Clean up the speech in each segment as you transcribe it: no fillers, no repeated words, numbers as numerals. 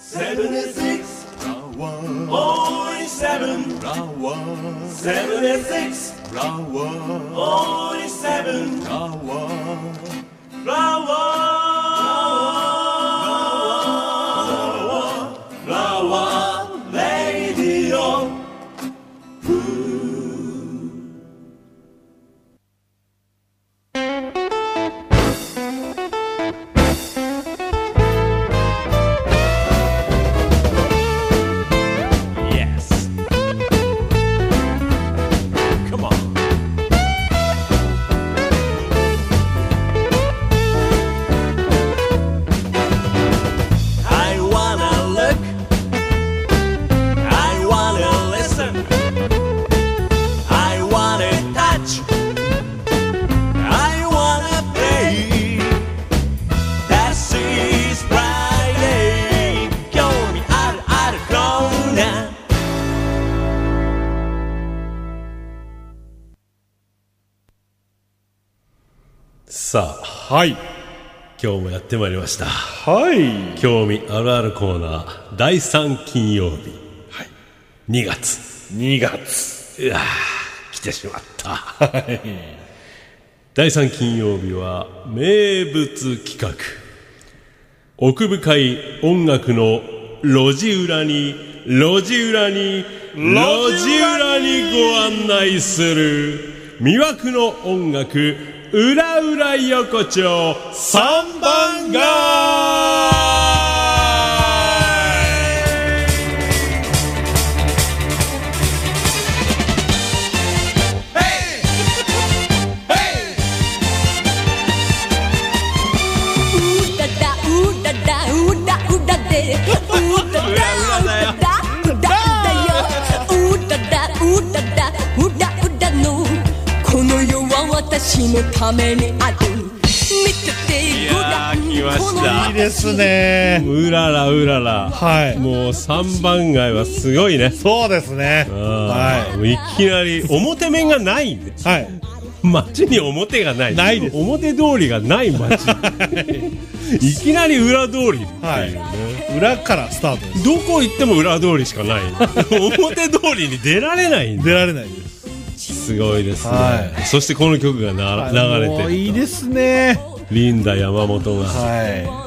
76 only 7 76 only 7 Radio さあ、 はい、 今日もやってまいりました。 はい、 興味あるあるコーナー第3金曜日、 はい、 2月。うわー、来てしまった。 はい、 第3金曜日は名物企画、奥深い音楽の路地裏にご案内する魅惑の音楽裏裏横丁3番街。 私のためにある。見ててごらん。 来ました。 いいですね。 うららうらら。 はい。 もう3番街はすごいね。 そうですね。 はい。もういきなり表面がないんで。 はい。 街に表がない。 ないです。 表通りがない街。いきなり裏通りっていうね。 はい。裏からスタートです。 どこ行っても裏通りしかない。表通りに出られないんで。 出られないです。 すごいですね、 はい、 そしてこの曲が流れてる。 いいですね。 リンダ山本が、 はい、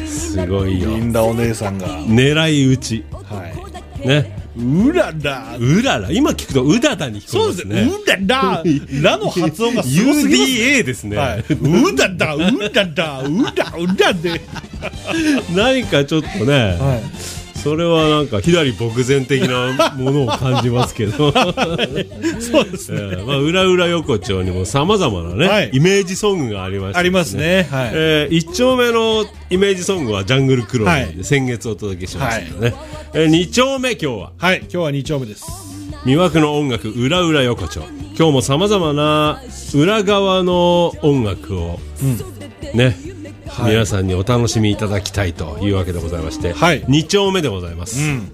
すごいよ。 リンダお姉さんが狙い撃ち、 はい、 ね、 うらら今聞くとうだだに聞こえますね。 そうですね。うらららの発音がすごすぎます。 UDA ですね、 はい、うだだうだだうだで何かちょっとね、はい、それはなんか左牧前的なものを感じますけどそうですね、 まあ、裏裏横丁にも様々なね、はい、イメージソングがありまして、ね、 ありますね、はい、 1丁目のイメージソングはジャングルクローバーで先月お届けしましたけどね、はい、2丁目今日は 2丁目です。 魅惑の音楽裏裏横丁。今日も様々な裏側の音楽を、ね、はい、皆さんにお楽しみいただきたいというわけでございまして、はい、2丁目でございます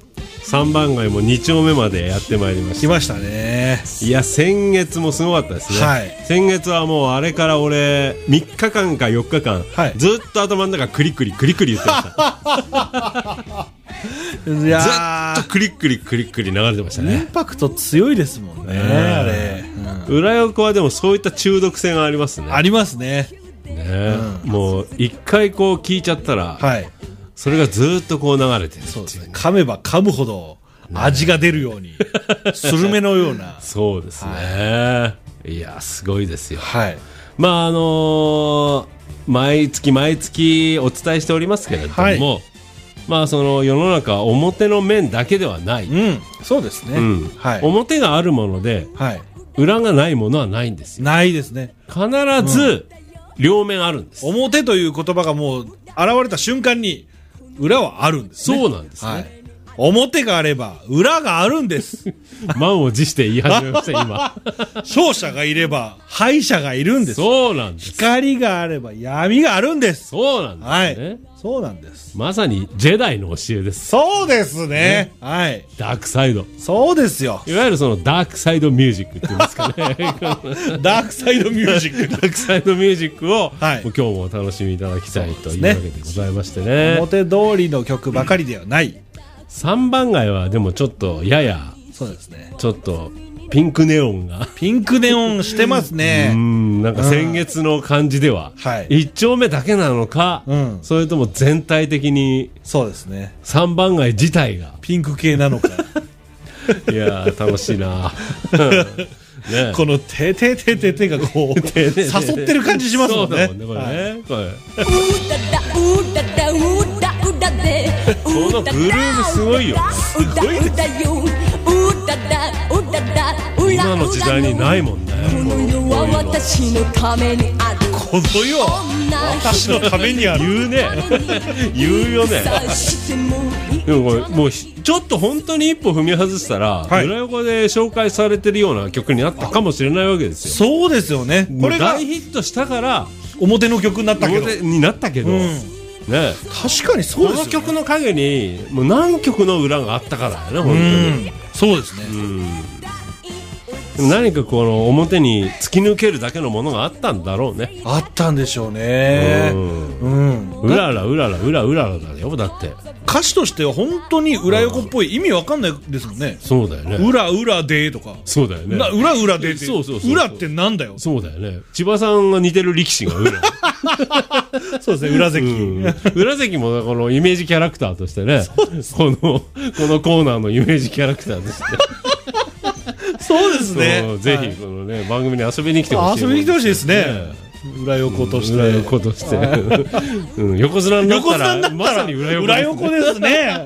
、3番街も2丁目までやってまいりました。 来ましたね。 いや先月もすごかったですね、はい、先月はもうあれから俺3日間か4日間、はい、ずっと頭の中クリクリ言ってましたいやずっとクリクリ流れてましたね。 インパクト強いですもんね、あれ、 裏横はでもそういった中毒性がありますね。 ありますね。 もう一回こう聞いちゃったら、はい、それがずっとこう流れてる。 そうですね。噛めば噛むほど味が出るように、スルメのようなそうですね、はい、いやすごいですよ、 はい、 まあ毎月お伝えしておりますけれども、はい、まあその世の中は表の面だけではない、 そうですね、 はい、表があるもので、はい、裏がないものはないんですよ。 ないですね。 必ず、両面あるんです。 表という言葉がもう現れた瞬間に裏はあるんですね。 そうなんですね、はい、 表があれば裏があるんです。 満を持して言い始めました今。 勝者がいれば敗者がいるんです。 そうなんです。 光があれば闇があるんです。 そうなんですね。 はい。そうなんです。 まさにジェダイの教えです。 そうですね。はい。 ダークサイド。 そうですよ。 いわゆるそのダークサイドミュージックって言うんですかね。 ダークサイドミュージック。 ダークサイドミュージックを、 はい、 今日もお楽しみいただきたいというわけでございましてね。 表通りの曲ばかりではない。 3番街はでもちょっとやや、 そうですね。 ちょっとピンクネオンが。 ピンクネオンしてますね。 なんか先月の感じでは、1丁目だけなのか、それとも全体的に、 そうですね。 3番街自体が。 ピンク系なのか。 いやー、楽しいな。ね、 この手がこう誘ってる感じしますもんね。 そうだもんね、これね。このグルーヴすごいよ。すごいです。今の時代にないもんね。この世は私のためにある。この世私のためにある。 言うね。言うよね。でもこれもうちょっと本当に一歩踏み外したら、裏横で紹介されてるような曲になったかもしれないわけですよ。 そうですよね。 これが大ヒットしたから表の曲になったけど。 表になったけど。ね、 確かにそうですよね。 この曲の陰にもう何曲の裏があったからね、本当に。 そうですね。 何かこの表に突き抜けるだけのものがあったんだろうね。 あったんでしょうね。 うららうららうらうららだよ。だって歌詞としては本当に裏横っぽい。意味わかんないですもんね。 そうだよね。 裏裏でとか。 そうだよね。 裏裏でって。 そう裏ってなんだよ。 そうだよね。千葉さんが似てる力士が裏。 そうですね。裏関。 裏関もこのイメージキャラクターとしてね。このコーナーのイメージキャラクターとして。 そうですね。 ぜひこのね番組に遊びに来てほしい。 遊びに来てほしいですね。裏横として。 裏横として。横綱になったらまさに裏横ですね。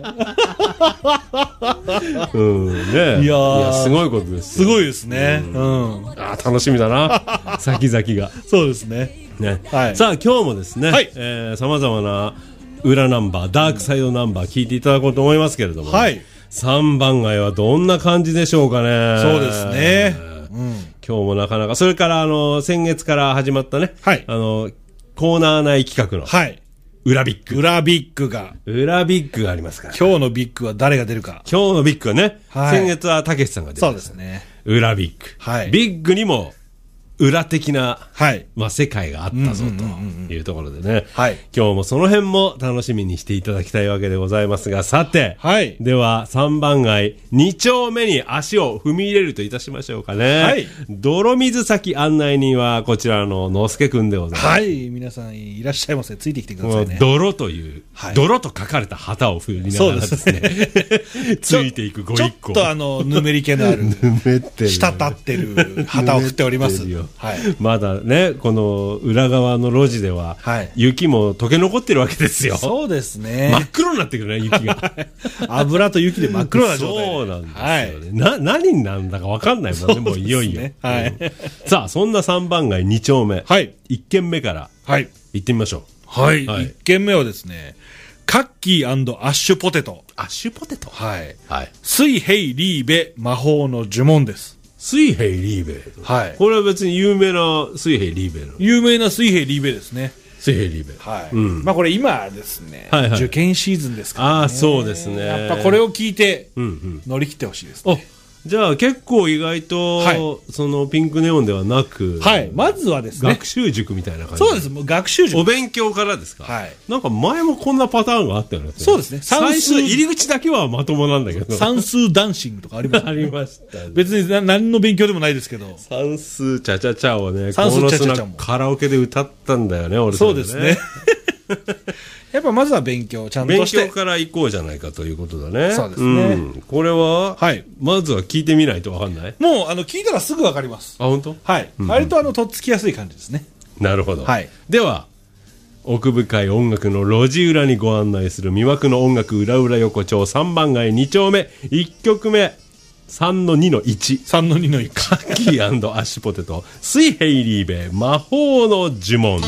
いやすごいことです。 すごいですね。 楽しみだな。先々が。 そうですね。 さあ今日もですね、さまざまな裏ナンバー、ダークサイドナンバー聞いていただこうと思いますけれども。3番街はどんな感じでしょうかね。 そうですね。 今日もなかなか、それから先月から始まったね、コーナー内企画の、裏ビッグ。 裏ビッグが。 裏ビッグがありますから。 今日のビッグは誰が出るか。 今日のビッグはね、先月はたけしさんが出る。 そうですね。 裏ビッグ。ビッグにも、裏的な、世界があったぞというところでね、今日もその辺も楽しみにしていただきたいわけでございますが、さて、では3番街2丁目に足を踏み入れるといたしましょうかね。泥水先案内人はこちらののすけくんでございます。 はい、皆さんいらっしゃいませ。ついてきてくださいね。 泥という、泥と書かれた旗を振りながらですね、ついていくご一行。 ちょっとぬめり気のある、滴ってる旗を振っております。 まだね、この裏側の路地では、雪も溶け残ってるわけですよ。 そうですね。 真っ黒になってくるね、雪が。 油と雪で真っ黒な状態。 そうなんですよね。何になんだか分かんないもんね、もういよいよ。さあ、そんな3番街2丁目、1軒目から行ってみましょう。 1軒目はですね、カッキー&アッシュポテト。 アッシュポテト。 水平リーベ魔法の呪文です。 水平リーベ。これは別に有名な水平リーベの。 有名な水平リーベですね。 水平リーベ。 まあこれ今ですね、受験シーズンですからね。 ああ、そうですね。 やっぱこれを聞いて乗り切ってほしいですね。 じゃあ結構意外と、そのピンクネオンではなく、 まずはですね、 学習塾みたいな感じ。 そうです。もう学習塾。 お勉強からですか。なんか前もこんなパターンがあったよね。 そうですね。 最初入り口だけはまともなんだけど。 算数ダンシングとかありました。 ありました。 別に何の勉強でもないですけど。 算数チャチャチャをね、算数チャチャチャもカラオケで歌ったんだよね、俺。 そうですね。やっぱまずは勉強ちゃんとして。 勉強から行こうじゃないかということだね。 そうですね。 これは、まずは聞いてみないと分かんない？ もう聞いたらすぐ分かります。 あ、本当？ 割ととっつきやすい感じですね。 なるほど。では、奥深い音楽の路地裏にご案内する魅惑の音楽裏裏横丁3番街2丁目1曲目。3-2-1。 3-2-1。 カッキー&アッシュポテト。水平リーベ魔法の呪文。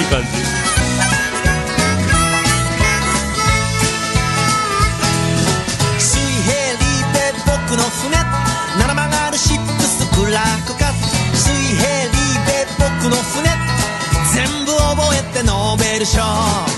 感じ。 水平リーベ僕の船七曲がるシップスクラックカ水平リーベ僕の船全部覚えてノーベル賞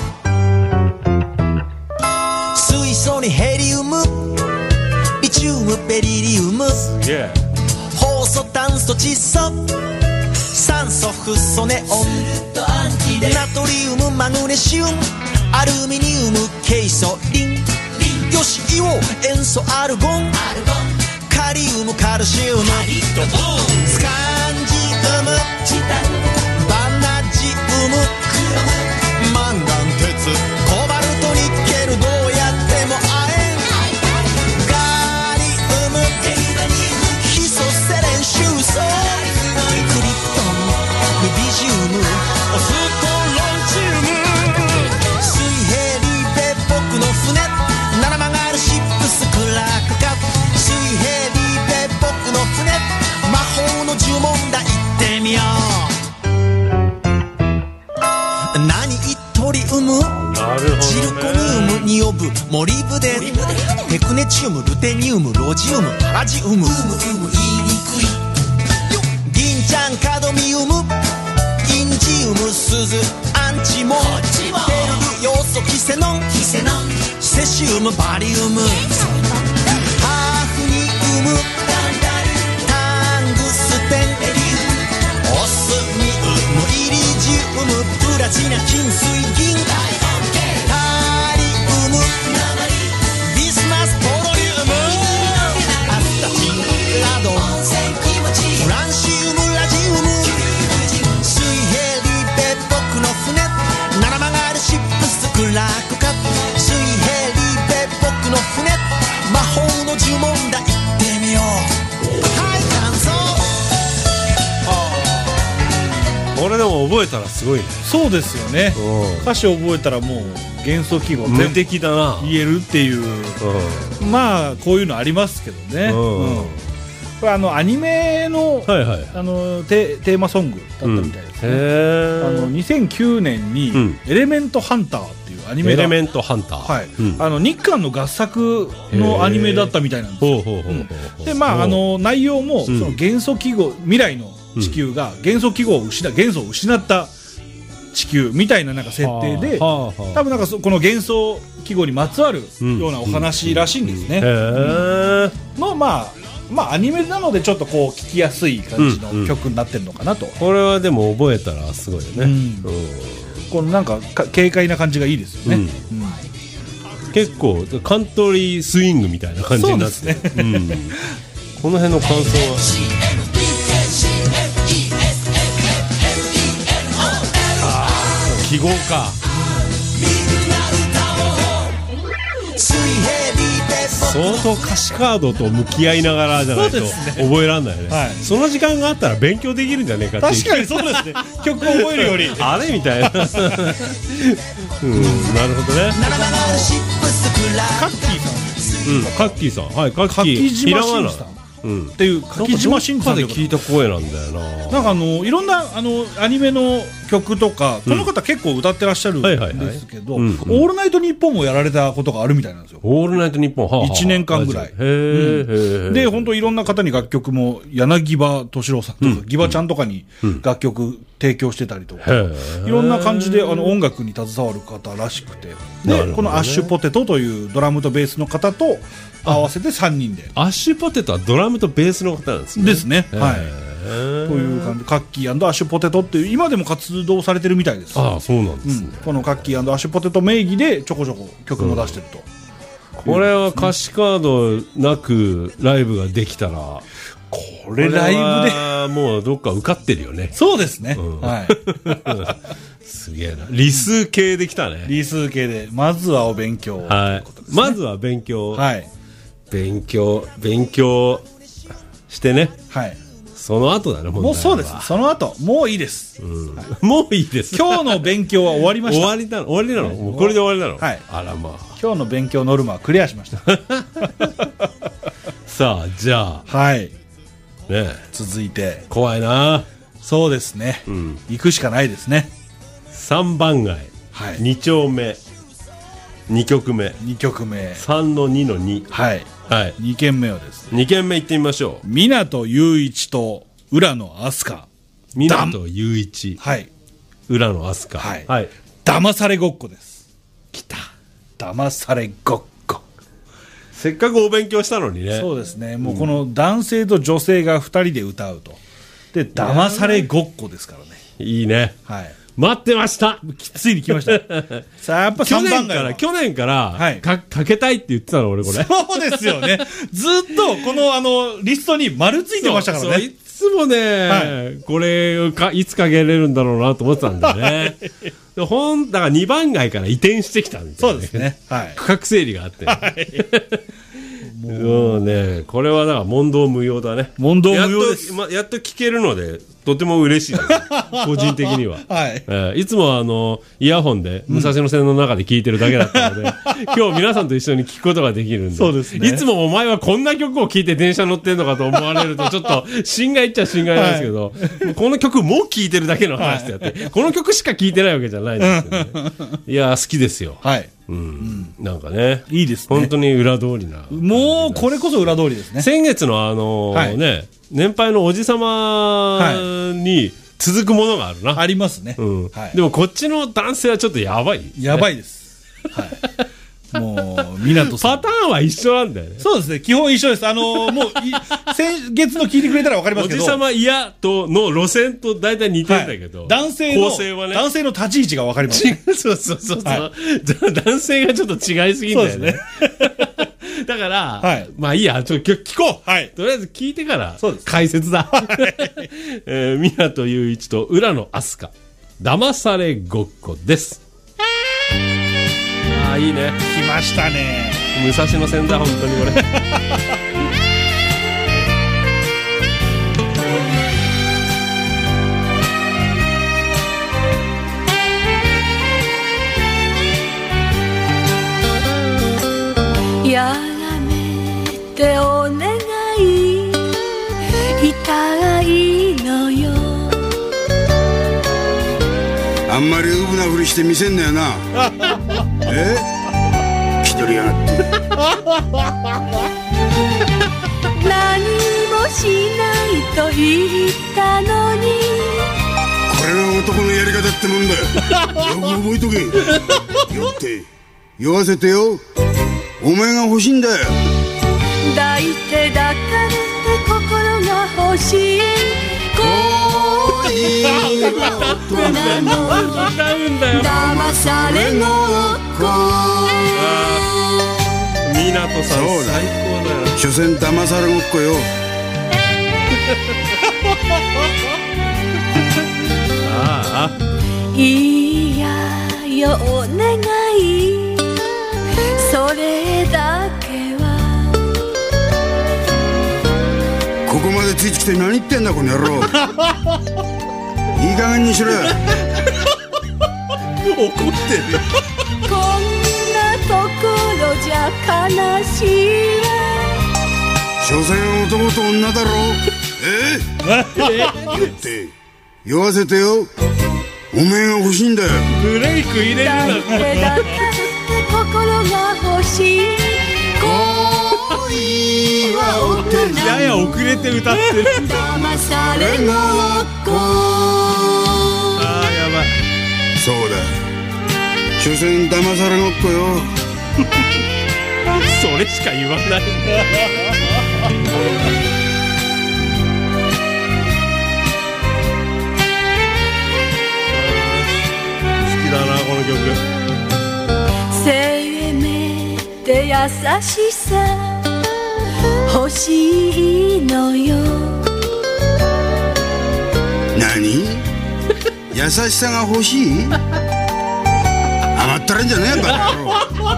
水素にヘリウムリチウムベリリウム放素炭素窒素酸素フッ素ネオンナトリウムマグネシウムアルミニウムケイ素リンよし硫黄塩素アルゴンカリウムカルシウムスカンジウムバナジウムマンガン鉄コバルトニッケルどうやっても亜鉛ガリウムヒ素セレンシウ素クリプトンルビジウムオストロンチウム水平リベ僕の船七曲がるシップスクラックカ水平リベ僕の船魔法の呪文だ言ってみよう何トリウムジルコニウムニオブモリブデンテクネチウムルテニウムロジウムパラジウム銀ちゃんカドミウムインジウムスズアンチモンペルルヨウ素キセノンセシウムバリウムハーフニウムタングステンオスミウムイリジウムプラチナ金水銀タリウムビスマスポロリウムアスタチンラドフランシウムラジウム水平リベ僕の船七曲がるシップスクラックカ水平リベ僕の船魔法の呪文だ言ってみようはい感想これでも覚えたらすごいね。 そうですよね。歌詞を覚えたらもう元素記号無全部敵だな。 言えるっていう、まあこういうのありますけどね。これアニメの、 はいはい。 テーマソングだったみたいですね。2009年にエレメントハンターっていうアニメがエレメントハンター。 はい。日韓の合作のアニメだったみたいなんですよ。でまあ内容もその元素記号未来の地球が元素記号を元素を失った地球みたいななんか設定で、多分なんかこの元素記号にまつわるようなお話らしいんですね。まあアニメなのでちょっとこう聴きやすい感じの曲になってるのかなと。 これはでも覚えたらすごいよね。 このなんか軽快な感じがいいですよね。 結構カントリースイングみたいな感じになってね。この辺の感想は。記号か。相当歌詞カードと向き合いながらじゃないと覚えられないよね。その時間があったら勉強できるんじゃねえかっていう。 確かにそうですね。曲を覚えるよりあれみたいな。なるほどね。 カッキーさん。 カッキーさん。はい、カッキー。 ひらがな。っていう柿島真司さんで聞いた声なんだよな。 なんかいろんなアニメの曲とかこの方結構歌ってらっしゃるんですけど、オールナイトニッポンもやられたことがあるみたいなんですよ。 オールナイトニッポン 1年間ぐらい。で本当いろんな方に楽曲も柳葉敏郎さんとかギバちゃんとかに楽曲提供してたりとか、いろんな感じで音楽に携わる方らしくて、でこのアッシュポテトというドラムとベースの方と合わせて3人で。 アッシュポテトはドラムとベースの方なんですね。 ですね。はい。という感じでカッキー&アッシュポテトっていう今でも活動されてるみたいです。 ああ、そうなんですね。 このカッキー&アッシュポテト名義でちょこちょこ曲も出してると。 これは歌詞カードなくライブができたら、 これライブでもうどっか受かってるよね。 そうですね。はい。 すげえな。理数系できたね。 理数系でまずはお勉強。 はい。まずは勉強。 はい。 勉強してね。 はい。 その後だね。 もうそうです。その後もういいです。 もういいです。 今日の勉強は終わりました。 終わりなの。もうこれで終わりなの。 はい。 あらまあ。 今日の勉強ノルマはクリアしました。 さあじゃあ。 はい。 ね。 続いて怖いな。 そうですね。行くしかないですね。 3番街、 はい、 2丁目2曲目 2曲目 3の2の2、 はいはい、 2軒目はですね、 2軒目行ってみましょう。 港雄一と浦野飛鳥。 港雄一、 はい、 浦野飛鳥、 はい、 はい、 騙されごっこです。 来た、 騙されごっこ。 せっかくお勉強したのにね。 そうですね、もうこの男性と女性が2人で歌うと、で騙されごっこですからね。 いいね、 はい、 待ってました。 ついに来ましたさあやっぱ3番街は去年から、はい、かけたいって言ってたの俺これ。 そうですよねずっとこのリストに丸ついてましたからね。 そういつもね、はい、これいつかけれるんだろうなと思ってたんだよねだから2番街から移転してきたんですよね。 そうですね、はい、 区画整理があって、ね、はいもうね、これはだから問答無用だね。 問答無用です。 やっと聞けるのでとても嬉しいです個人的には、はい、いつもイヤホンで武蔵野線の中で聞いてるだけだったので、今日皆さんと一緒に聞くことができるんで。 そうですね、 いつもお前はこんな曲を聴いて電車乗ってんのかと思われるとちょっと心外っちゃ心外なんですけど、はい、この曲も聴いてるだけの話であって、はい、この曲しか聴いてないわけじゃないんですけどねいや好きですよ。はい、うん、なんかね、 いいですね、 本当に裏通りな、 もうこれこそ裏通りですね。 先月のはい、 ね、年配のおじさまに続くものがあるな。 ありますね、 うんはい、 でもこっちの男性はちょっとやばい、ね、 やばいです、はい、もう港さんパターンは一緒なんだよね。 そうですね、基本一緒です。もう先月の聞いてくれたら分かりますけど、 おじさま嫌との路線と大体似てるんだけど、 はい、男性の立ち位置が分かります、ね、 そう、はい、男性がちょっと違いすぎんだよね。だから、はい、まあいいや、ちょっと聞こう、はい、とりあえず聞いてから解説だ。港雄一と浦野飛鳥、騙されごっこです。ああ、いいね、 来ましたね、 武蔵野線だ本当にこれやめてお願い、痛いのよ。 あんまりウブなふりして見せんなよな気取りやがって何もしないと言ったのに、 これが男のやり方ってもんだよよく覚えとけよって酔わせてよ、お前が欲しいんだよ。 抱いて抱かれて心が欲しい、恋は大人の騙されごっこ。 港さん最高だよ。 所詮騙されごっこよああ、 いやよお願い、それだけは。 ここまでついてきて何言ってんだこの野郎いい加減にしろよ怒ってるよこんなところじゃ悲しいわ。 所詮男と女だろよって酔わせてよ、おめえが欲しいんだよ。 ブレイク入れるな。 抱いて抱かれて心が欲しい、恋は大人やや遅れて歌ってる騙されごっこ。 ああ、やばい。 そうだ、所詮騙されごっこよそれしか言わないんだ好きだなこの曲。 せめて優しさ欲しいのよ。 何？優しさが欲しい？甘ったれんじゃねえバカ野郎。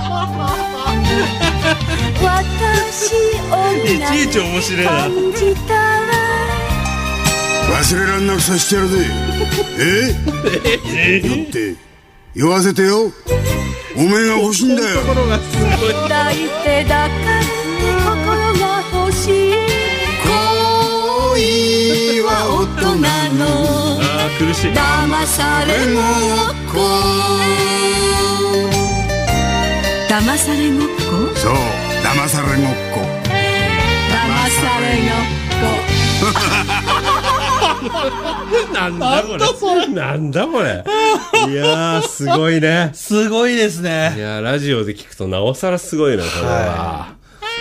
私いちいち面白いな。 感じたわ。 忘れらんなくさしてやるぜ。酔って酔わせてよ、おめえが欲しいんだよ。 抱いて抱かれて心が欲しい、恋は大人の苦しい騙されごっこ。 こ騙されごっこそう騙されごっこ騙されなんだこれなんだこれいやーすごいねすごいですいね。 やーラジオで聞くとなおさらすごいなこれは、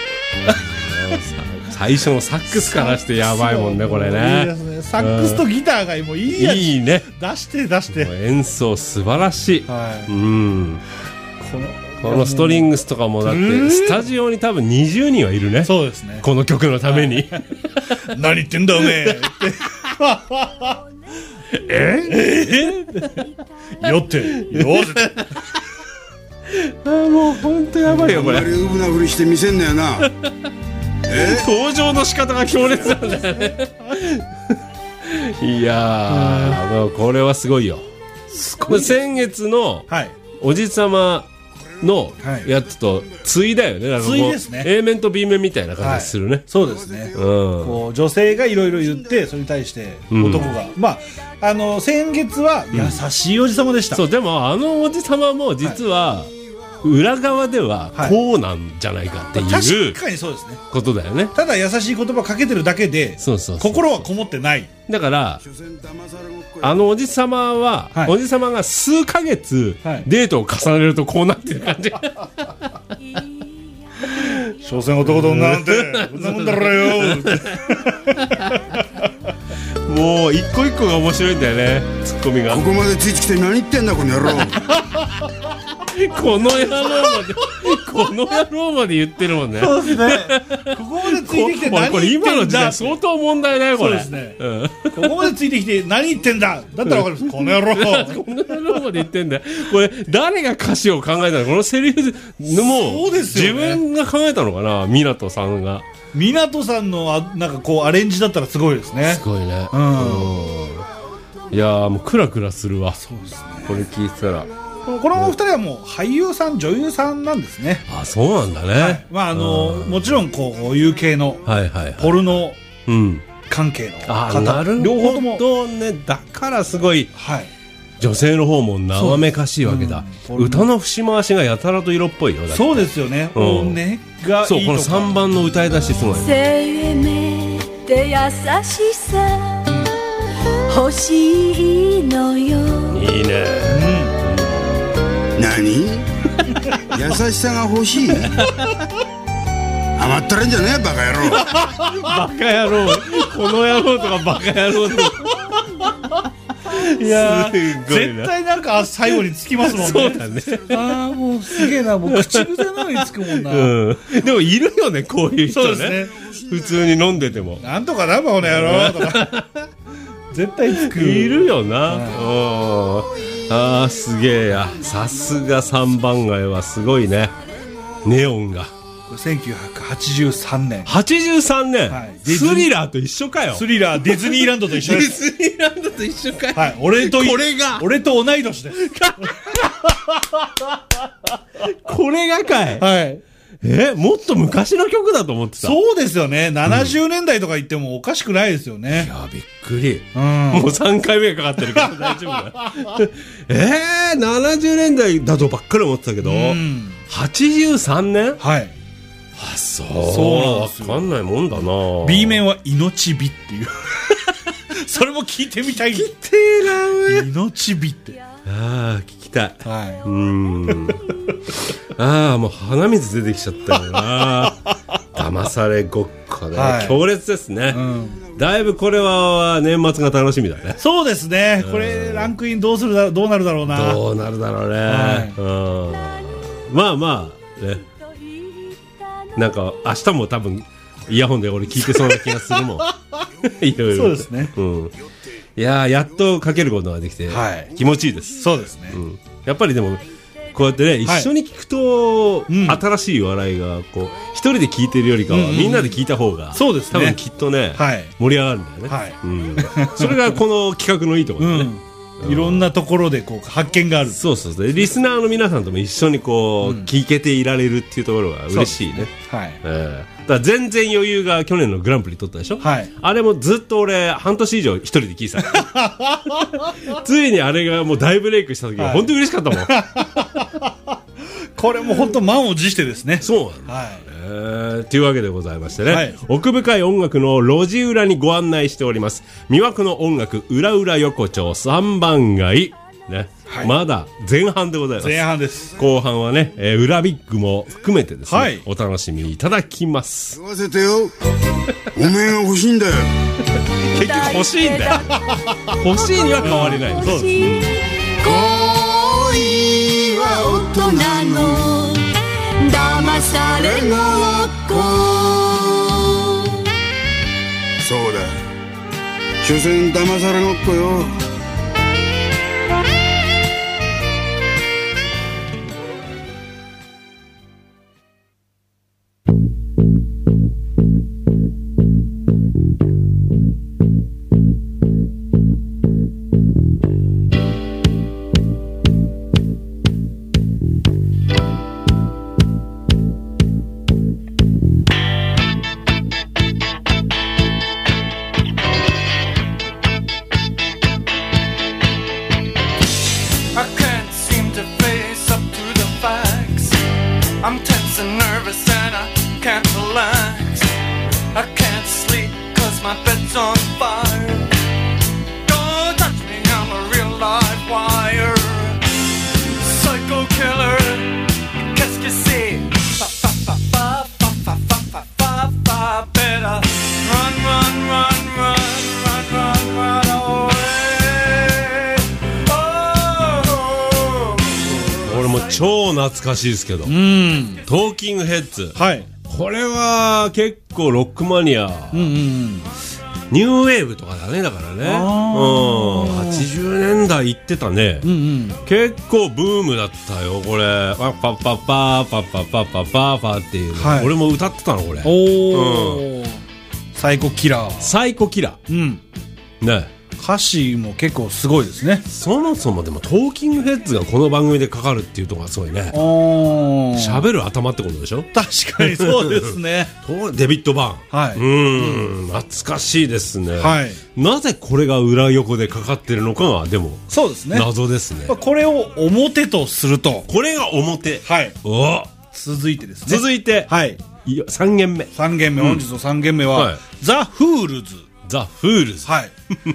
最初のサックスからしてやばいもんねこれいいでねすね。サックスとギターがもういいやついいね出して出して。 演奏素晴らしい、 はいうんこのこのストリングスとかもだってスタジオに多分20人はいるねそうですね。 この曲のために何言ってんだおめえって酔って酔わせてもう本当やばいよこれあんまりウブなふりして見せんなよな登場の仕方が強烈なんだよねいやーもうこれはすごいよ先月のはいおじさまのはいやつと対だよねなんかこう対ですね A 面と B 面みたいな感じするね、 そうですね。 うんこう女性がいろいろ言ってそれに対して男が、まあ先月は優しいおじさまでした。 そうでもあのおじさまも実は裏側ではこうなんじゃないかっていう確かにそうですね。 ことだよねただ優しい言葉かけてるだけでそうそうそう心はこもってない。 だから所詮騙されごっこあのおじさまは、 はいおじさまが数ヶ月はいデートを重ねるとこうなってる感じ所詮男と女なんてこんなもんだろよもう一個一個が面白いんだよねツッコミがここまでついてきて何言ってんだこの野郎この野郎まで言ってるもんねそうですね。ここまでついてきて何これ言って今の時代んだ。 相当問題だよこれそうですねうんここまでついてきて何言ってんだ。だったらわかります。この野郎。 この野郎まで言ってんだよこれ誰が歌詞を考えたのこのセリフもうそうですよね自分が考えたのかな湊さんが湊さんのなんかこうアレンジだったらすごいですねす。ごいねうんいやーもうクラクラするわそうですね。 これ聞いてたらこのお二人はもう俳優さん女優さんなんですね。 あそうなんだねまあもちろんこういう系のはいはいはいポルノうん関係のあ方なる両方ともほどねだからすごいはい女性の方も生めかしいわけだ、 うん歌の節回しがやたらと色っぽいよだってそうですよね。 うんおねがいいとかそうこの3番の歌い出しすごいせめて優しさ欲しいのよいいね何優しさが欲しい甘ったれんじゃねえバカ野郎バカ野郎この野郎とかバカ野郎とかいやーすごいな絶対なんか最後につきますもんね。 そうだねああもうすげえなもう口癖のようにつくもんな。 うんでもいるよねこういう人そうねですね。 普通に飲んでてもなんとかなバカ野郎とか絶対つく。 いるよな、うんあーすげえやさすが3番街はすごいねネオンが 1983年 83年、 はいスリラーと一緒かよスリラーディズニーランドと一緒ディです。 ズニーランドと一緒かよ、 はい、俺とこれが俺と同い年です。 これがかい、 はい。 もっと昔の曲だと思ってたそうですよね。70年代とか言ってもおかしくないですよね。 いやびっくり、 うん。 もう3回目がかかってるから大丈夫だ70年代だとばっかり思ってたけど、 うん 83年はい。 あそうそうなんですよわかんないもんだな B 面は命火っていう。それも聞いてみたい。 てーな命火って。 ああ聞きたいはああもう鼻水出てきちゃったよな騙されごっこね、 はい強烈ですね、 い。うん。 だいぶこれは年末が楽しみだねそうですね。これランクインどうなるだろうな。 どうなるだろうね、 はいうんまあまあねなんか明日も多分イヤホンで俺聞いてそうな気がするもんいろいろそうですね。 うんいやーやっとかけることができて、 はい気持ちいいです、 そうですね。 うん、やっぱりでもこうやってね、 はい一緒に聞くと、 うん新しい笑いがこう一人で聞いてるよりかは、 うんうんみんなで聞いた方がそうですね多分きっとね、 はい。 盛り上がるんだよね、 はいうん、それがこの企画のいいところだね、 いろんなところでこう発見がある。 そうそうそうでリスナーの皆さんとも一緒にこう、聞けていられるっていうところが嬉しいね、 はい。 ええだから全然余裕が去年のグランプリ取ったでしょ、 はい、 あれもずっと俺半年以上一人で聞いてたついにあれがもう大ブレイクした時は本当に嬉しかったもん、 はい、これも本当満を持してですね。 そうなんだ、はい、というわけでございましてね、はい、奥深い音楽の路地裏にご案内しております魅惑の音楽裏裏横丁3番街ね、はい、まだ前半でございます。 前半です。 後半はね、裏ビッグも含めてですね、はい、お楽しみいただきます。 言わせてよおめえが欲しいんだよ結局欲しいんだよ欲しいには変わりない。そうです、ね、 恋は大人の騙されの子。 そうだ所詮騙されのっこよ。 超懐かしいですけど、トーキングヘッズ、はい、これは結構ロックマニア、ニューウェーブとかだね。だからね、80年代行ってたね、結構ブームだったよこれ。パッパッパッパーパッパッパッパッパーパーっていうの、はい、俺も歌ってたのこれ。 サイコキラー、 サイコキラー、ね、 歌詞も結構すごいですね。 そもそもでもトーキングヘッズがこの番組でかかるっていうところがすごいね。喋る頭ってことでしょ。 確かにそうですねデビッド・バーン、はい、懐かしいですね、はい、なぜこれが裏横でかかってるのかがでもそうですね、 謎ですね。 これを表とすると、 これが表、はい、 続いてですね、 続いて、はい、3軒目、 本日の3軒目は、はい、ザ・フールズ。 ザ・フールズ、 はい、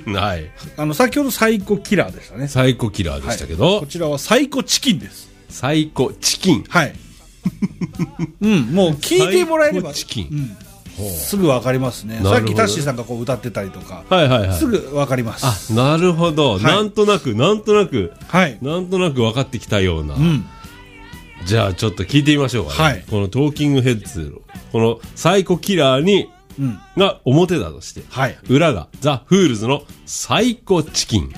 はい、 先ほどサイコキラーでしたね。 サイコキラーでしたけど、はい、 こちらはサイコチキンです。 サイコチキン、 はい、もう聞いてもらえればチキン、 すぐ分かりますね。さっきタッシーさんがこう歌ってたりとか、すぐ分かります。 あ、なるほど、はい、なんとなく、はい、なんとなく分かってきたような、じゃあちょっと聞いてみましょうかね、はい、このトーキングヘッズ、このサイコキラーにが表だとして、はい、裏がザ・フールズのサイコチキン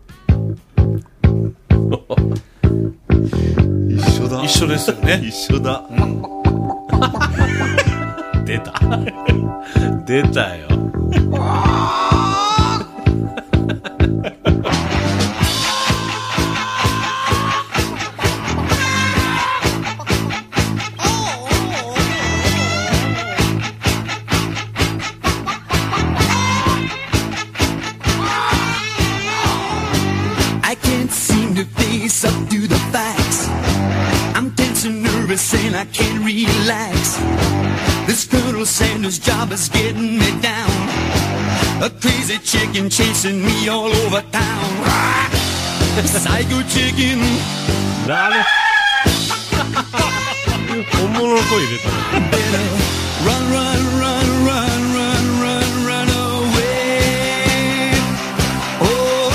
一緒だ。一緒ですよね。 一緒だ、出た出たよ Up to the facts. I'm tense and nervous and I can't relax. This Colonel Sanders job is getting me down. A crazy chicken chasing me all over town. Psycho chicken. 本物の声入れたね。 Run, run, run, run, run, run, run away. Oh,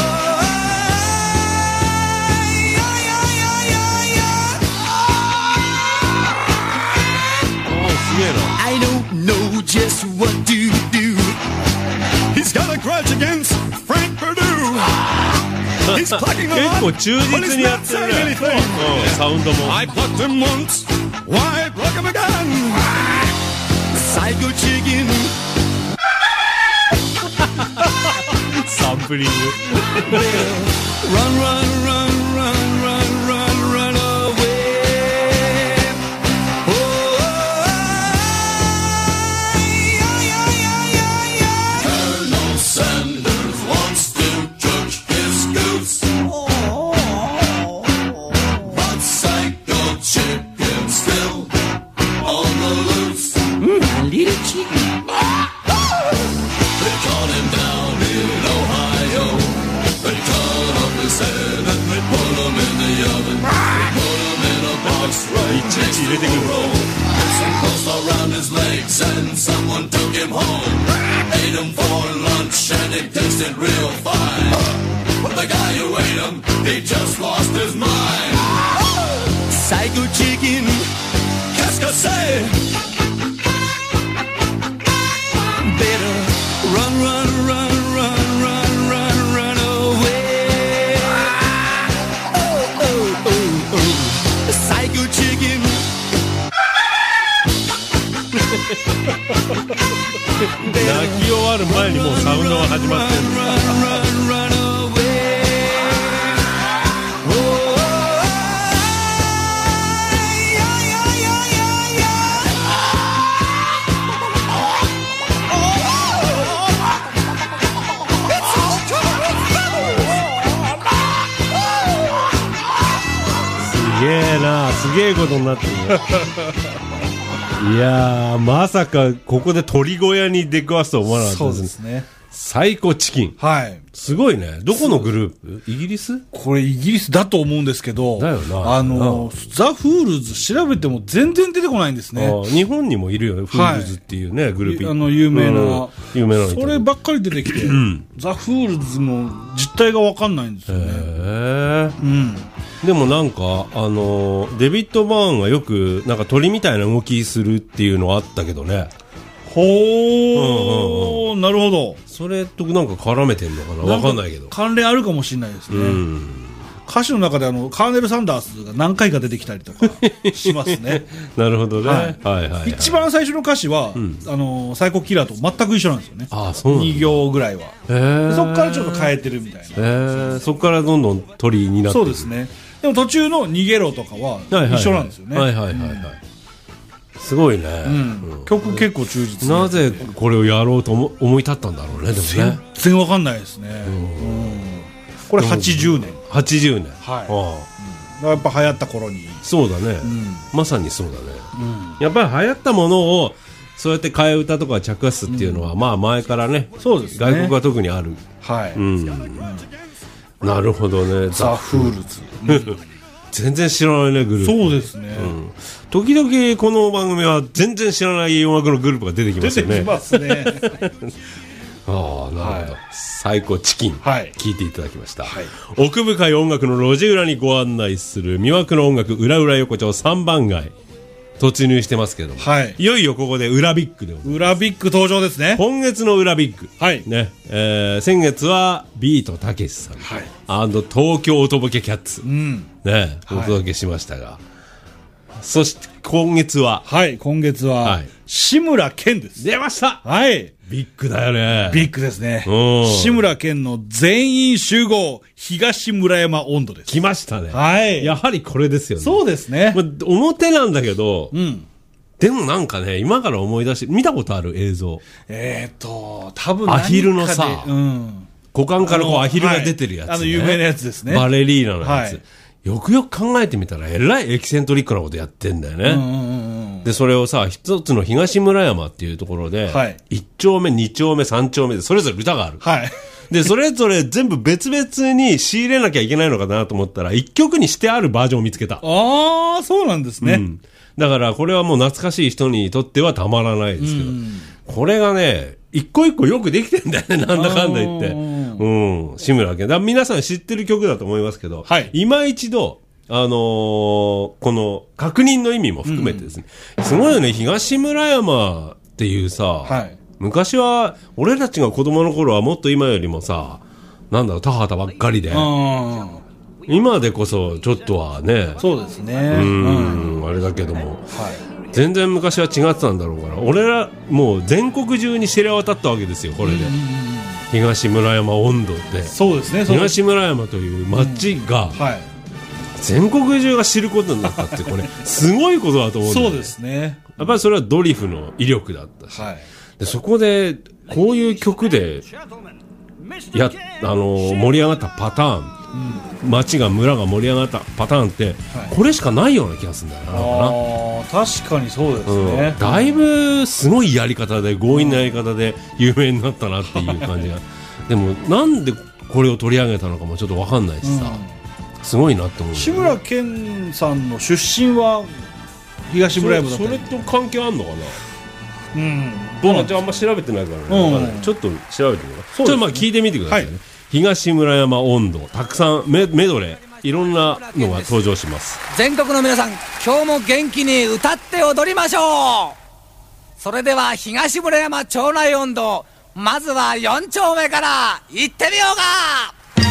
I don't know just what to do. He's got a grudge against Frank Perdue. He's plucking a lot, but he's not saying anything. I plucked him once, why pluck him again? Psycho chicken. サンプリング Run, run, run, run, run, run, run away. Oh, れてくる。 Psycho chicken, qu'est-ce que c'est? Better run, run, run, run, run, run, run away. Oh, oh, oh, oh. Psycho chicken. 泣き終わる前にもうサウンドが始まってる。すげえことになってるよ。いやー、まさかここで鳥小屋に出くわすと思わなかったですね。 そうですね。 サイコチキン。 はい。 すごいね。どこのグループ？イギリス？ これイギリスだと思うんですけど。 だよな。 ザ・フールズ調べても全然出てこないんですね。 日本にもいるよね。フールズっていうね、グループ。 有名な。 有名な。 そればっかり出てきて、ザ・フールズの実態がわかんないんですよね。でもなんか、デビッド・バーンがよく、なんか鳥みたいな動きするっていうのはあったけどね。 ほー、なるほど。 それとなんか絡めてんのかな、わかんないけど。 関連あるかもしれないですね。歌詞の中でカーネル・サンダースが何回か出てきたりとかしますね。 なるほどね。はいはい。 一番最初の歌詞は、サイコキラーと全く一緒なんですよね。 ああ、そうなんだ。 2行ぐらいは。そこからちょっと変えてるみたいな。 そこからどんどん鳥になってる。 そうですね。でも途中の逃げろとかは一緒なんですよね。 はいはいはいはい。すごいね。 曲結構忠実。 なぜこれをやろうと思い立ったんだろうね。でもね。 全然わかんないですね。これ80年。 80年。 はい。やっぱ流行った頃に。 そうだね。まさにそうだね。やっぱり流行ったものをそうやって替え歌とか着火すっていうのはまあ前からね。 そうですね。 外国は特にある。 はい。 なるほどね。 ザ・フールズ。 全然知らないね、グループ。 そうですね。 時々この番組は全然知らない音楽のグループが出てきますよね。 出てきますね。 ああ、なるほど。サイコチキン。聞いていただきました。奥深い音楽の路地裏にご案内する魅惑の音楽裏裏横丁3番街。突入してますけども、いよいよここで裏ビッグでございます。 裏ビッグ登場ですね。 今月の裏ビッグ。ね。先月はビートたけしさん。東京おとぼけキャッツ。ね。お届けしましたが。そして今月は。 今月は。志村けんです。 出ました。ビッグだよね。 ビッグですね。志村けんの全員集合東村山音頭です。 来ましたね。やはりこれですよね。 そうですね。 表なんだけど、でもなんかね、今から思い出して、見たことある映像。 多分アヒルのさ、股間からこうアヒルが出てるやつ、ね。 有名なやつですね。 バレリーナのやつ。よくよく考えてみたら、えらいエキセントリックなことやってんだよね。で、それをさ、一つの東村山っていうところで、1丁目、2丁目、3丁目で、それぞれ歌がある。で、それぞれ全部別々に仕入れなきゃいけないのかなと思ったら、1曲にしてあるバージョンを見つけた。 ああ、そうなんですね。 だから、これはもう懐かしい人にとってはたまらないですけど、これがね、一個一個よくできてんだよね、なんだかんだ言って。志村けん。皆さん知ってる曲だと思いますけど、今一度、この確認の意味も含めてですね、すごいよね、東村山っていうさ、昔は、俺たちが子供の頃はもっと今よりもさ、なんだろう、田畑ばっかりで、今でこそちょっとはね、 そうですね。 あれだけども、全然昔は違ってたんだろうから、俺らもう全国中に知れ渡ったわけですよ、これで。東村山音頭って。 そうですね。 東村山という街が、全国中が知ることになったって、これ、すごいことだと思うんだよね。 そうですね。 やっぱりそれはドリフの威力だったし。でそこで、こういう曲で、盛り上がったパターン、町が村が盛り上がったパターンって、これしかないような気がするんだよな。 確かにそうですね。 だいぶすごいやり方で、強引なやり方で有名になったなっていう感じが。でも、なんでこれを取り上げたのかもちょっとわかんないしさ、すごいなって思う。 志村けんさんの出身は東村山だったり。 それと関係あんのかな。 どうなんじゃああんま調べてないからね、わかんないちょっと調べてみよう。ちょっとまあ聞いてみてくださいね、東村山音頭、たくさんメドレーいろんなのが登場します。 全国の皆さん、今日も元気に歌って踊りましょう。それでは東村山町内音頭、まずは4丁目から行ってみようか。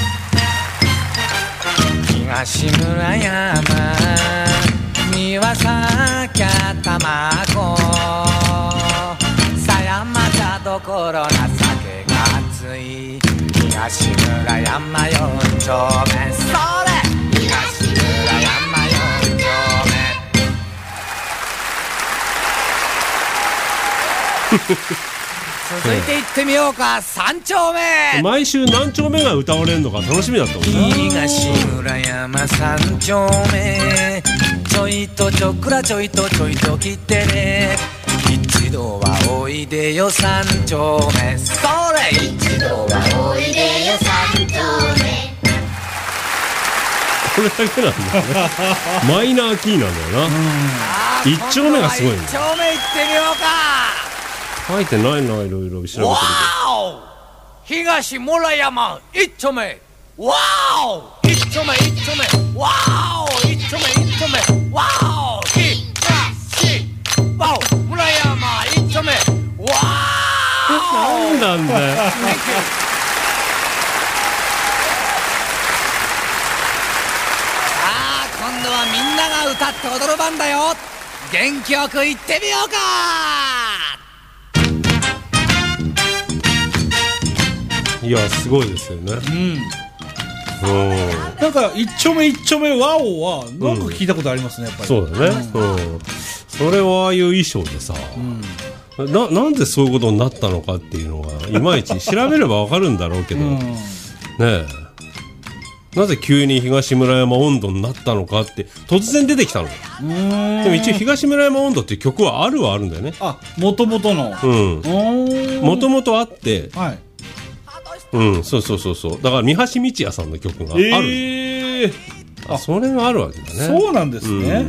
東村山には咲きゃたまご、狭山茶どころな酒が熱い東村山4丁目、それ東村山4丁目続いて行ってみようか、3丁目。 毎週何丁目が歌われるのか楽しみだったもんな。 東村山3丁目、ちょいとちょくらちょいとちょいと来てね、一度はおいでよ3丁目、それ一度はおいでよ3丁目。 これだけなんだねマイナーキーなんだよな。1丁目がすごいんだ。 1丁目行ってみようか。 書いてないな、いろいろ調べてるけど。 わーお、東村山1丁目、わーお1丁目1丁目、わーお1丁目1丁目、わーお東わお村山1丁目、わーおなんだよ今度はみんなが歌って踊る番だよ。元気よく行ってみようか。 いやすごいですよね。 なんか一丁目一丁目ワオはなんか聞いたことありますね、やっぱり。 そうだね、それはああいう衣装でさ、なんでそういうことになったのかっていうのがいまいち調べればわかるんだろうけど、ねえ、なぜ急に東村山音頭になったのかって突然出てきたの。でも一応東村山音頭っていう曲はあるんだよね。 あ、もともとの。 もともとあって、 はい。 そうだから三橋道也さんの曲がある。それがあるわけだね。 そうなんですね。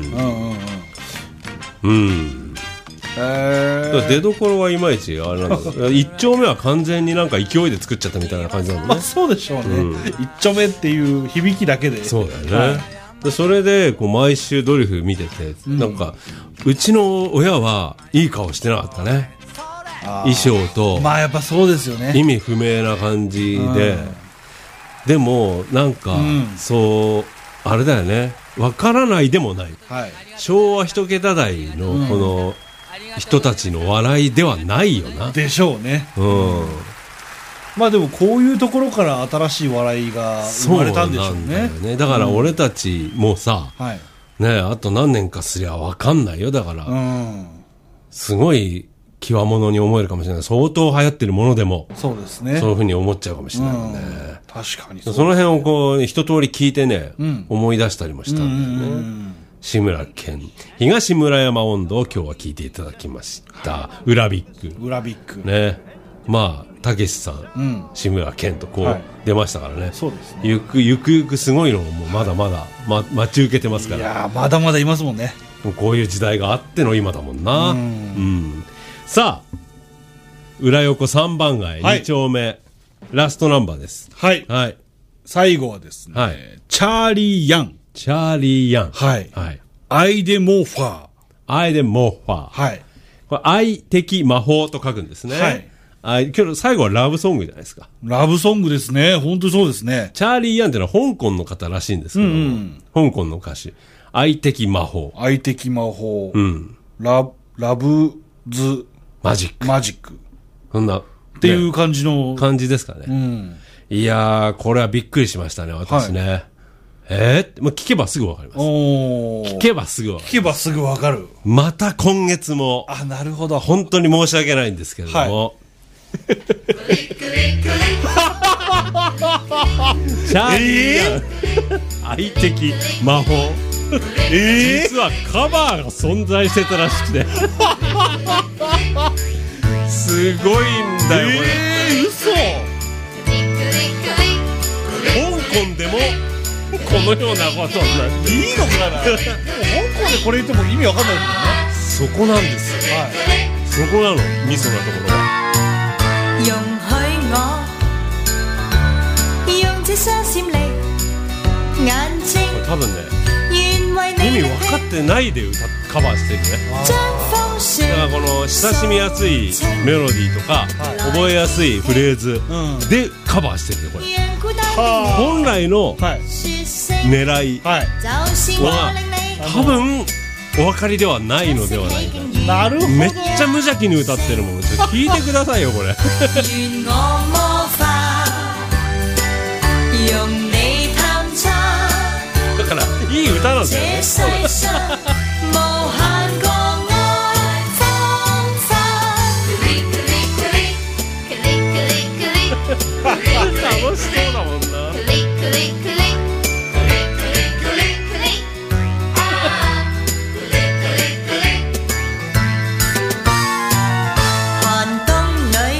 出どころはいまいちあれなんだ一丁目は完全になんか勢いで作っちゃったみたいな感じなんだね。 そうでしょうね、一丁目っていう響きだけで。 そうだよね、でそれでこう毎週ドリフ見てて、なんかうちの親はいい顔してなかったね、衣装と。 まあやっぱそうですよね、 意味不明な感じで、でもなんか、そうあれだよね、わからないでもない、昭和一桁台のこの人たちの笑いではないよな。 でしょうね。まあでもこういうところから新しい笑いが生まれたんでしょうね。 そうなんだよね。だから俺たちもさ、ね、あと何年かすりゃわかんないよ。だから、すごい極物に思えるかもしれない。相当流行ってるものでも、 そうですね。 そういうふうに思っちゃうかもしれないよね。 確かにその辺をこう一通り聞いてね、思い出したりもしたんだよね。志村けん、東村山音頭を今日は聞いていただきました。裏ビッグ。 裏ビッグ。 ね。まあ、たけしさん、志村けんとこう出ましたからね。 そうですね。 ゆくすごいのもまだまだ待ち受けてますから。 いやまだまだいますもんね。 こういう時代があっての今だもんな。さあ、裏横3番街、2丁目、ラストナンバーです。 はい。最後はですね、チャーリー・ヤン。 チャーリー・ヤン。 アイデモファー。 アイデモファー。これ愛的魔法と書くんですね。今日最後はラブソングじゃないですか。 ラブソングですね。本当にそうですね。 チャーリー・ヤンっていうのは香港の方らしいんですけど、香港の歌手。愛的魔法。 愛的魔法。ラブズマジック。 マジック。 そんな。 っていう感じの。 感じですかね。いやー、これはびっくりしましたね、私ね。もう聞けばすぐわかります。聞けばすぐわかる。 聞けばすぐわかる。 また今月も。 なるほど。 本当に申し訳ないんですけれども。チャーリー・愛的魔法。実はカバーが存在してたらしくて。すごいんだよ、これ。 嘘。 香港でもここのようなことになっていいのかな。でも香港でこれ言っても意味わかんないですそこなんですよ、 よね。 そこなのミソなところが。 容許我用這雙閃力眼睛これ多分ね願為意味你分かってないでカバーしてるね。 將風だからこの親しみやすいメロディーとか、覚えやすいフレーズでカバーしてるねこれ。本来の狙いは多分お分かりではないのではないか。 なるほど。 めっちゃ無邪気に歌ってるもん。ちょっと聞いてくださいよこれ。 願我魔法用你探測だからいい歌なんだよね。 這世上無限個愛方法楽しそうだもんな。 寒冬裏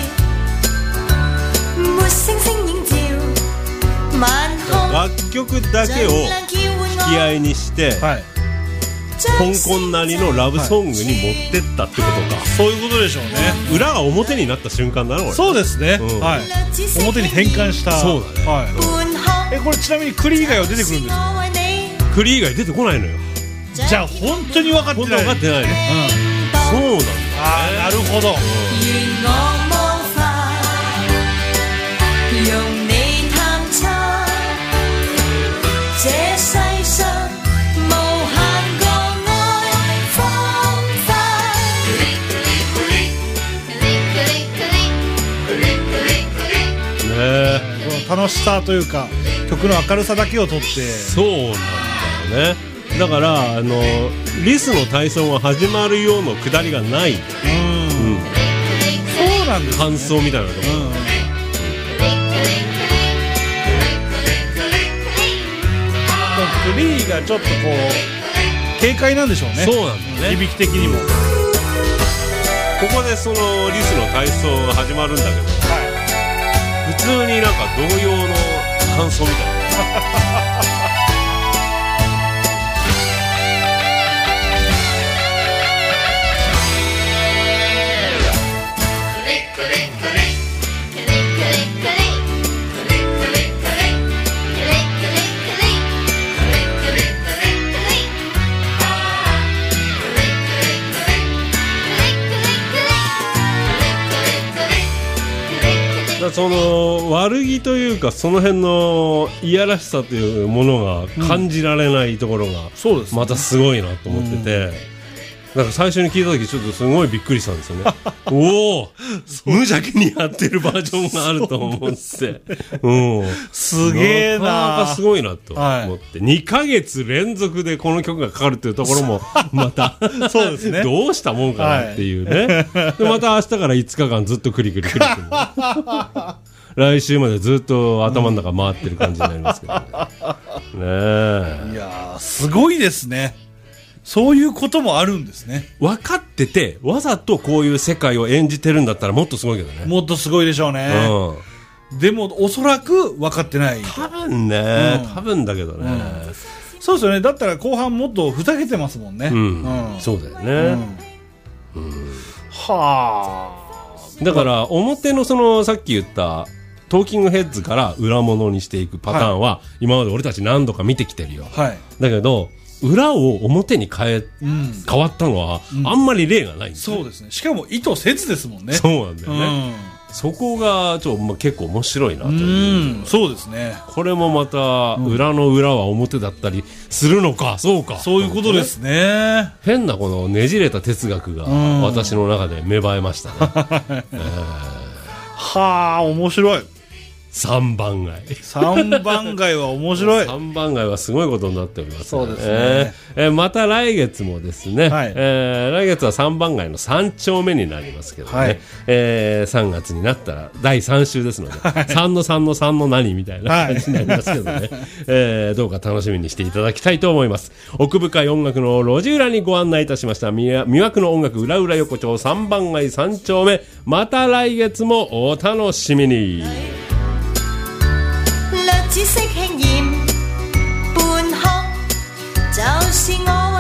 沒星星映照晚空楽曲だけを引き合いにしてはい。 香港なりのラブソングに持ってったってことか。 そういうことでしょうね。 裏が表になった瞬間だなこれ。 そうですね。 うんはい。表に変換した。 そうだねはい。これちなみに栗以外は出てくるんですか。 栗以外出てこないのよ。 じゃあ本当に分かって本当ない。 分かってないね。そうなんだ。 ああ、なるほど。 用你探測這世上無限個愛方法ねこの楽しさというか曲の明るさだけをとって。 そうなんだよね。だからリスの体操が始まるようなくだりがない。 そうなんですね。 感想みたいなところ。 クリーがちょっとこう軽快なんでしょうね。 そうなんだね。 響き的にも。 ここでそのリスの体操が始まるんだけど、普通になんか童謡の感想みたいな。その悪気というかその辺のいやらしさというものが感じられないところがまたすごいなと思ってて、なんか最初に聞いた時ちょっとすごいびっくりしたんですよね。おお、無邪気にやってるバージョンがあると思って、 すげえな。 なかなかすごいなと思って、2ヶ月連続でこの曲がかかるっていうところもまたそうですね。 どうしたもんかなっていうね。でまた明日から5日間ずっとクリクリクリクリ来週までずっと頭の中回ってる感じになりますけどね。ねえ。 いやー、すごいですね。そういうこともあるんですね。 分かっててわざとこういう世界を演じてるんだったらもっとすごいけどね。 もっとすごいでしょうね。でもおそらく分かってない。 多分ね、多分だけどね、 そうですよね。だったら後半もっとふざけてますもんね。 そうだよね。 はあ。だから表のそのさっき言ったトーキングヘッズから裏物にしていくパターンは今まで俺たち何度か見てきてるよ。だけど裏を表に変わったのはあんまり例がないんですよ。 そうですね。しかも意図せずですもんね。 そうなんだよね。そこが結構面白いなという。 そうですね。 これもまた裏の裏は表だったりするのか。そうか。 そういうことですね。 変なこのねじれた哲学が私の中で芽生えましたね。 はあ、面白い。 3番街。 3番街は面白い。 3番街はすごいことになっております、ね。 そうですね。 また来月もですね、来月は3番街の3丁目になりますけどね、3月になったら第3週ですので、3の3の3の何みたいな感じになりますけどね、どうか楽しみにしていただきたいと思います。奥深い音楽の路地裏にご案内いたしました魅惑の音楽裏裏横丁3番街3丁目、また来月もお楽しみに。 略知識輕驗半調子を